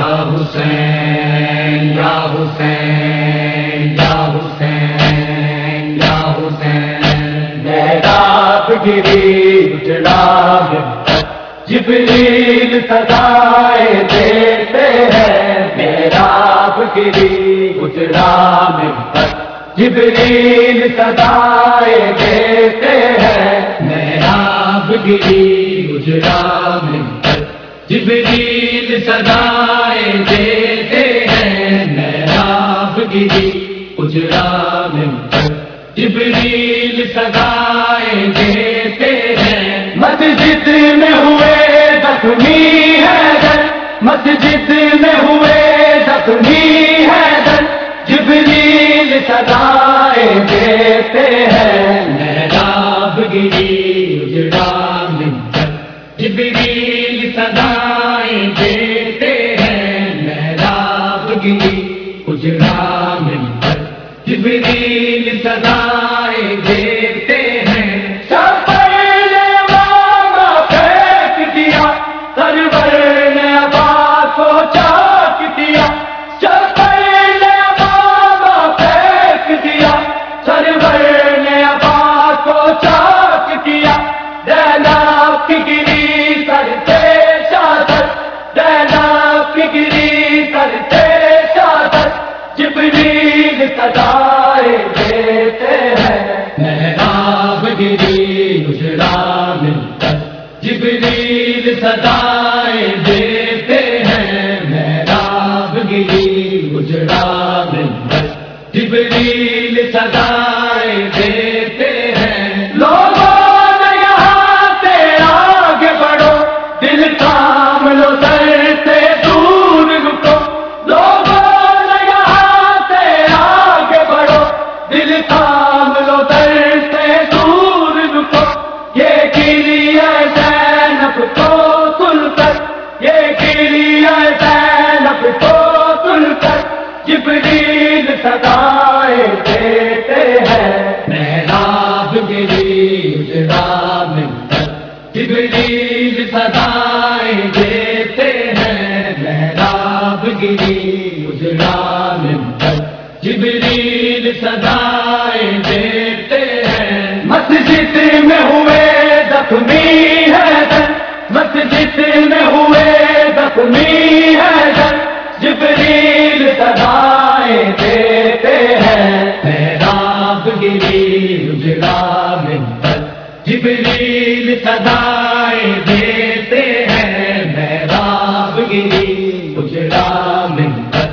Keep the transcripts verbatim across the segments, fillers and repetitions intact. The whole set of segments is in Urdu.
یا حسین یا حسین یا حسین یا حسین محراب گری اجڑا جبریل صدائے دیتے ہیں محراب گری اجڑا ممبر جبریل صدائے دیتے ہیں محراب گری اجڑا ممبر جبریل صدائے دیتے ہیں محراب گری اجڑا ممبر جبریل صدائے دیتے ہیں مسجد میں ہوئے زخمی حیدر مسجد میں ہوئے زخمی حیدر جبریل صدائے دیتے ہیں محراب گری اجڑا ممبر جبریل صدائے دیتے ہیں محراب گری اجڑا ممبر جبریل صدائے دیتے ہیں سرور نے ماما پھینک دیا سرور نے عباس کو چاک دیا سرور نے ماما پھینک دیا سرور نے عباس کو چاک دیا زینب کی گری سر سے شادر زینب کی گری سر سے شادر جبریل صدائے دیتے ہیں محراب گری اجڑا ممبر جبریل صدائے دیتے ہیں محراب گری اجڑا ممبر جبریل صدائے دیتے ہیں لوگوں نے یہاں سے آگے بڑھو دل تھام لو سر سے دور رکو لوگوں نے یہاں سے آگے بڑھو دل تھام لو سر سے دور رکو یہ گری ہے زینب کو سن کر یہ گری ہے زینب کو سن کر جبریل صدائے دیتے ہیں محراب گری اجڑا ممبر جبریل صدائے دیتے ہیں محراب گری اجڑا ممبر جبریل صدائے دیتے ہیں مسجد میں ہوئے زخمی حیدر مسجد میں ہوئے زخمی حیدر جبریل صدائے دیتے ہیں محراب گری اجڑا ممبر جبریل صدائے دیتے ہیں محراب گری اجڑا ممبر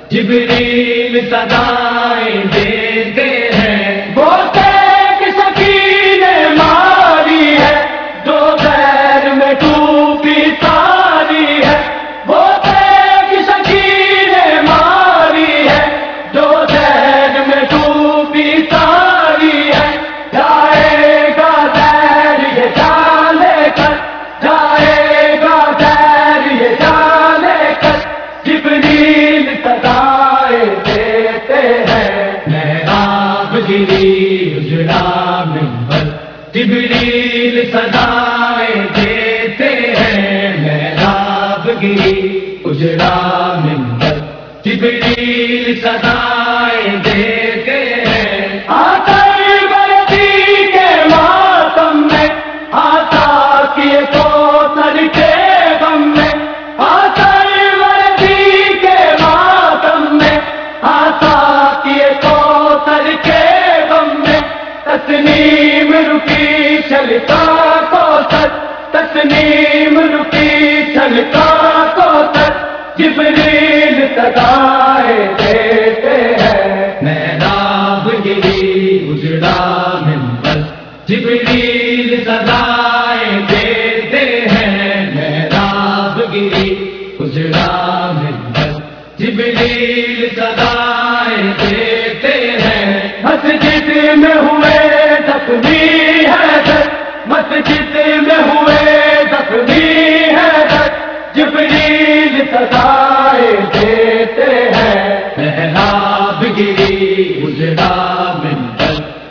جبریل صدائے دیتے ہیں بوسے کی سکینہ ماری ہے جو غیر میں ڈوبی ساری ہے بوسے کی سکینہ ماری ہے جو غیر میں ڈوبی ساری ہے جائے گا غیر یہ جان لے کر جائے گا غیر یہ جان لے کر جبریل صدائے دیتے ہیں محراب گری اجڑا ممبر جبریل صدائے دیتے ہیں محراب گری اجڑا ممبر جبریل صدائے دیتے ہیں آتر بردی کے ماتم میں آتا کیے کو سر کے غم میں آتر بردی کے ماتم میں آتا کیے کو سر کے غم میں تسنیم رکی چلتا کو سر تسنیم رکی چلتا کو سر جبریل صدائے دیتے ہیں محراب گری اجڑا ممبر جبریل صدائے دیتے ہیں محراب گری اجڑا ممبر جبریل صدائے دیتے ہیں مسجد میں ہوئے زخمی حیدر مسجد میں ہوئے زخمی حیدر جبریل صدائے دیتے ہیں محراب گری اجڑا ممبر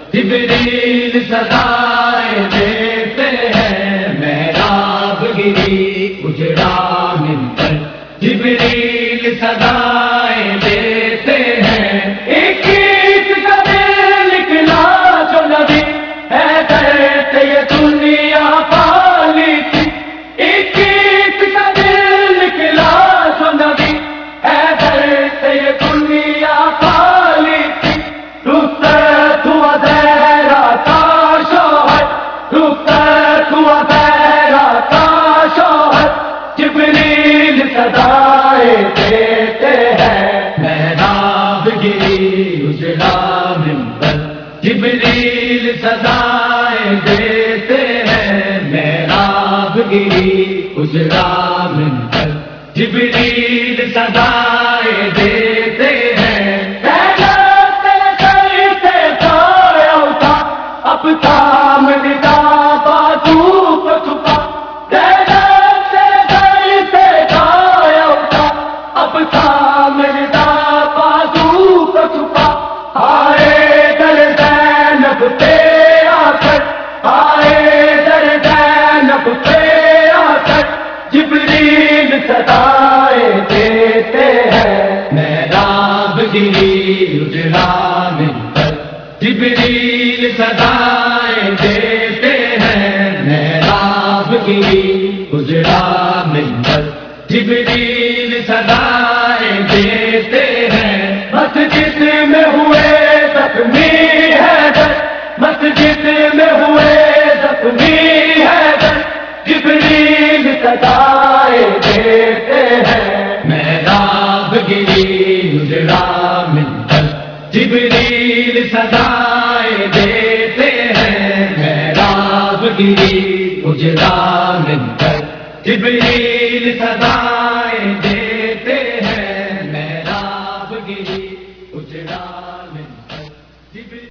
جبریل صدائے دیتے ہیں محراب گری اجڑا ممبر جبریل جبریل صدائیں دیتے ہیں، اکیس کا دل نکلا جو نبی حیدر سے یہ دنیا پالی تھی، اکیس کا دل نکلا جو نبی حیدر سے یہ دنیا پالی تھی، رخصت ہوا زہرا کا شوہر، رخصت ہوا زہرا کا شوہر، جبریل صدائیں دیتے ہیں، محراب گری اجڑا منبر، جبریل صدائیں دیتے ہیں، محراب گری اجڑا منبر، جبریل صدائیں دیتے ہیں، اب تھام ندا بازو کو چھپا، زینب سے سر سے گایا اٹھا، اب تھام ندا بازو کو چھپا، آئے در زینب پہ آ کر، آئے در زینب پہ آ کر، جبریل صدائیں دیتے ہیں، محراب گری اجڑا منبر، جبریل صدائیں دیتے ہیں، محراب گری اجڑا منبر، جبریل صدائیں دیتے ہیں، مسجد میں ہوئے زخمی حیدر، مسجد میں ہوئے زخمی حیدر، جبریل صدائیں دیتے ہیں، محراب گری اجڑا منبر، جبریل صدائیں دیتے ہیں، محراب گری اجڑا منبر، جبریل صدائیں دیتے ہیں، محراب گری اجڑا منبر، جبریل